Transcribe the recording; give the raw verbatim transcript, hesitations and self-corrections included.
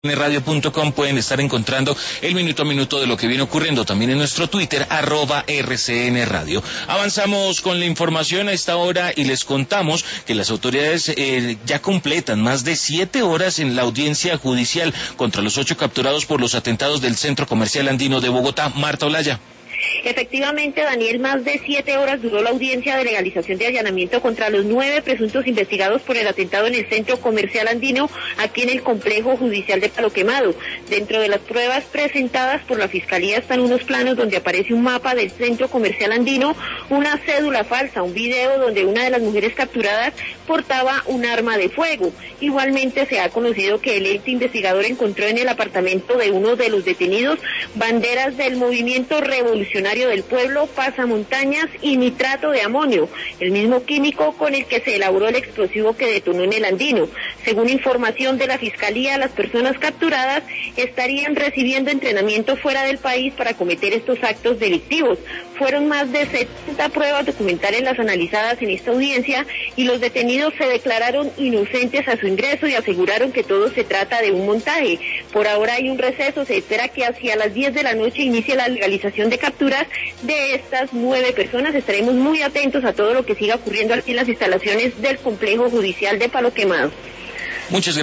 radio punto com pueden estar encontrando el minuto a minuto de lo que viene ocurriendo, también en nuestro Twitter, arroba R C N Radio. Avanzamos con la información a esta hora y les contamos que las autoridades eh, ya completan más de siete horas en la audiencia judicial contra los ocho capturados por los atentados del Centro Comercial Andino de Bogotá. Marta Olaya. Efectivamente, Daniel, más de siete horas duró la audiencia de legalización de allanamiento contra los nueve presuntos investigados por el atentado en el Centro Comercial Andino, aquí en el Complejo Judicial de Palo Quemado. Dentro de las pruebas presentadas por la Fiscalía están unos planos donde aparece un mapa del Centro Comercial Andino, una cédula falsa, un video donde una de las mujeres capturadas portaba un arma de fuego. Igualmente se ha conocido que el ente investigador encontró en el apartamento de uno de los detenidos banderas del Movimiento Revolucionario del Pueblo, pasamontañas y nitrato de amonio, el mismo químico con el que se elaboró el explosivo que detonó en el Andino. Según información de la Fiscalía, las personas capturadas estarían recibiendo entrenamiento fuera del país para cometer estos actos delictivos. Fueron más de setenta pruebas documentales las analizadas en esta audiencia y los detenidos se declararon inocentes a su ingreso y aseguraron que todo se trata de un montaje. Por ahora hay un receso, se espera que hacia las diez de la noche inicie la legalización de capturas de estas nueve personas. Estaremos muy atentos a todo lo que siga ocurriendo aquí en las instalaciones del Complejo Judicial de Palo Quemado. Muchas gracias.